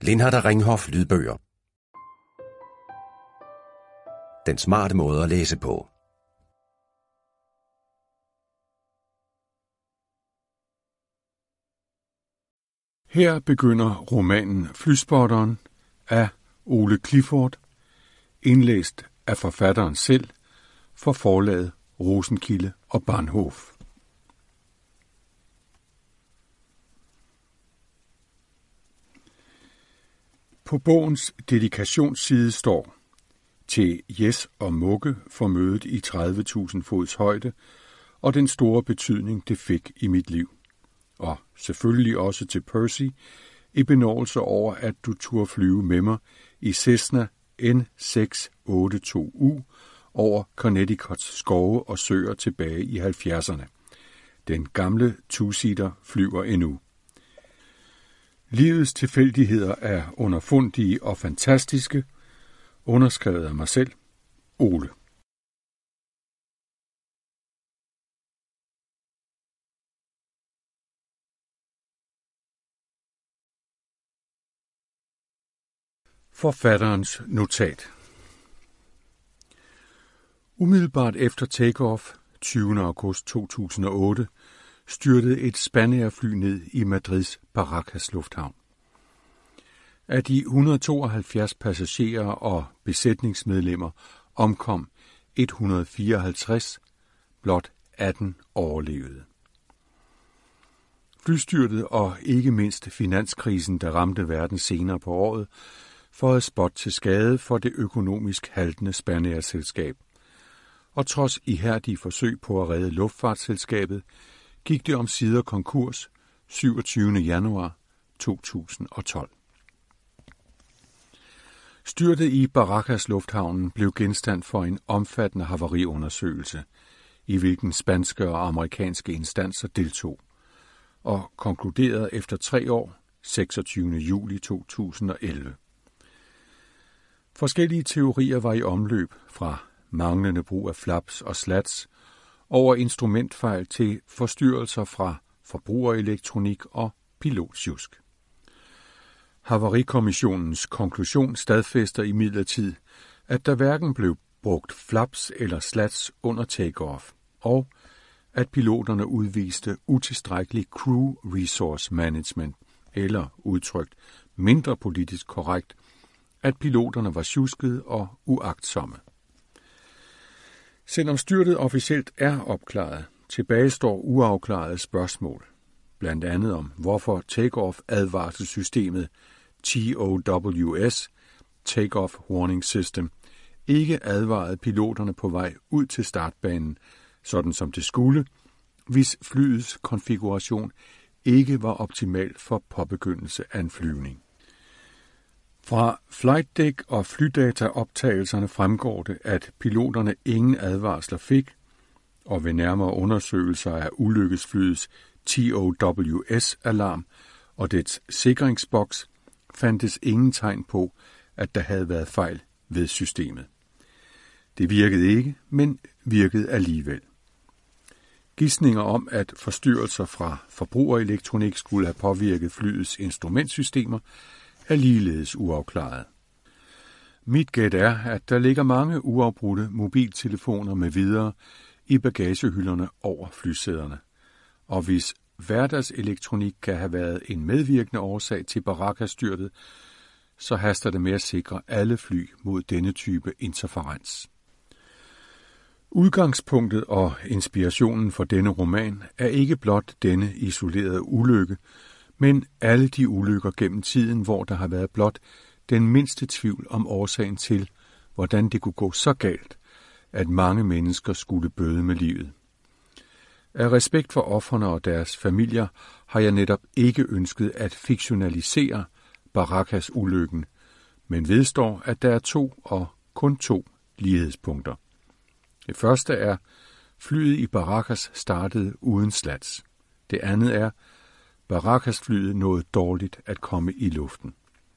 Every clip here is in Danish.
Lindhardt Ringhof lydbøger. Den smarte måde at læse på. Her begynder romanen Flyspotteren af Ole Clifford, indlæst af forfatteren selv for forlaget Rosenkilde og Barnhof. På bogens dedikationsside står: til Jes og Mugge for mødet i 30.000 fods højde og den store betydning, det fik i mit liv. Og selvfølgelig også til Percy i benådelse over, at du turde flyve med mig i Cessna N682U over Connecticuts skove og søer tilbage i 70'erne. Den gamle two-seater flyver endnu. Livets tilfældigheder er underfundige og fantastiske, underskrevet af mig selv, Ole. Forfatterens notat. Umiddelbart efter takeoff 20. august 2008 styrtede et Spanair-fly ned i Madrids Barajas lufthavn. Af de 172 passagerer og besætningsmedlemmer omkom 154, blot 18 overlevede. Flystyrtet og ikke mindst finanskrisen, der ramte verden senere på året, føjede spot til skade for det økonomisk haltende Spanair-selskab. Og trods ihærdige forsøg på at redde luftfartsselskabet, gik det omsider konkurs 27. januar 2012. Styrtet i Barajas lufthavnen blev genstand for en omfattende havariundersøgelse, i hvilken spanske og amerikanske instanser deltog, og konkluderede efter 3 år, 26. juli 2011. Forskellige teorier var i omløb, fra manglende brug af flaps og slats, over instrumentfejl til forstyrrelser fra forbrugerelektronik og pilotsjusk. Havarikommissionens konklusion stadfæster imidlertid, at der hverken blev brugt flaps eller slats under takeoff, og at piloterne udviste utilstrækkelig crew resource management, eller udtrykt mindre politisk korrekt, at piloterne var sjuskede og uagtsomme. Selvom styrtet officielt er opklaret, tilbagestår uafklarede spørgsmål, blandt andet om hvorfor takeoff-advarselssystemet TOWS, Takeoff Warning System, ikke advarede piloterne på vej ud til startbanen, sådan som det skulle, hvis flyets konfiguration ikke var optimal for påbegyndelse af en flyvning. Fra flight deck og flydataoptagelserne fremgår det, at piloterne ingen advarsler fik, og ved nærmere undersøgelser af ulykkesflyets TOWS-alarm og dets sikringsboks fandtes ingen tegn på, at der havde været fejl ved systemet. Det virkede ikke, men virkede alligevel. Gisninger om, at forstyrrelser fra forbrugerelektronik skulle have påvirket flyets instrumentsystemer, er ligeledes uafklaret. Mit gæt er, at der ligger mange uafbrudte mobiltelefoner med videre i bagagehylderne over flysæderne, og hvis hverdagselektronik kan have været en medvirkende årsag til Barajas-styrtet, så haster det med at sikre alle fly mod denne type interferens. Udgangspunktet og inspirationen for denne roman er ikke blot denne isolerede ulykke, men alle de ulykker gennem tiden, hvor der har været blot den mindste tvivl om årsagen til, hvordan det kunne gå så galt, at mange mennesker skulle bøde med livet. Af respekt for ofrene og deres familier har jeg netop ikke ønsket at fiktionalisere Barajas-ulykken, men vedstår, at der er 2 og kun 2 lighedspunkter. Det første er, flyet i Barajas startede uden slats. Det andet er, Barajas-flyet nåede dårligt at komme i luften.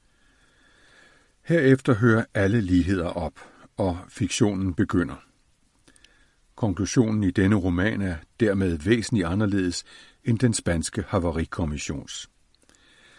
Herefter hører alle ligheder op, og fiktionen begynder. Konklusionen i denne roman er dermed væsentligt anderledes end den spanske havarikommissions.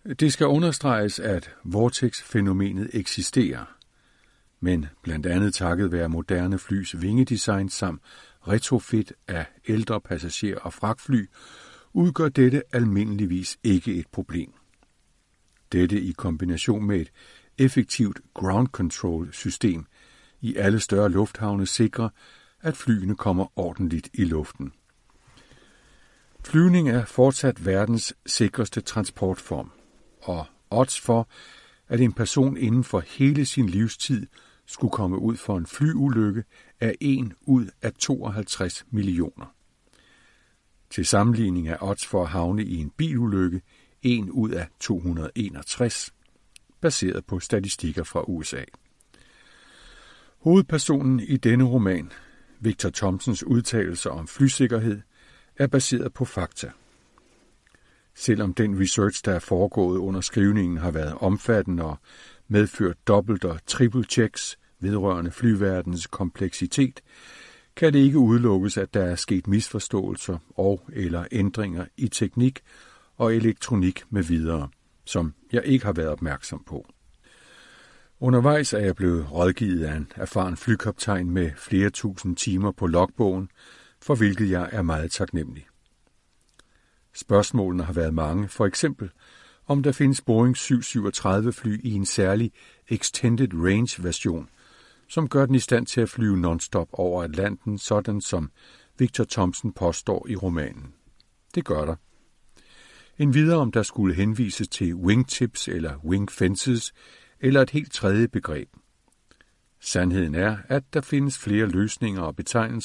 Det skal understreges, at vortex-fænomenet eksisterer, men blandt andet takket være moderne flys vingedesign samt retrofit af ældre passager- og fragtfly, udgør dette almindeligvis ikke et problem. Dette i kombination med et effektivt ground control system i alle større lufthavne sikrer, at flyene kommer ordentligt i luften. Flyvning er fortsat verdens sikreste transportform, og odds for, at en person inden for hele sin livstid skulle komme ud for en flyulykke, er 1 ud af 52 millioner. Til sammenligning er odds for at havne i en bilulykke 1 ud af 261, baseret på statistikker fra USA. Hovedpersonen i denne roman, Victor Thomsens udtalelser om flysikkerhed, er baseret på fakta. Selvom den research, der er foregået under skrivningen, har været omfattende og medført dobbelt- og triple-checks vedrørende flyverdens kompleksitet, kan det ikke udelukkes, at der er sket misforståelser og eller ændringer i teknik og elektronik med videre, som jeg ikke har været opmærksom på. Undervejs er jeg blevet rådgivet af en erfaren flykaptajn med flere tusind timer på logbogen, for hvilket jeg er meget taknemmelig. Spørgsmålene har været mange, for eksempel om der findes Boeing 737 fly i en særlig Extended Range version, som gør den i stand til at flyve non-stop over Atlanten, sådan som Victor Thomsen påstår i romanen. Det gør der. Endvidere om der skulle henvises til wingtips eller wing fences, eller et helt tredje begreb. Sandheden er, at der findes flere løsninger og betegnelser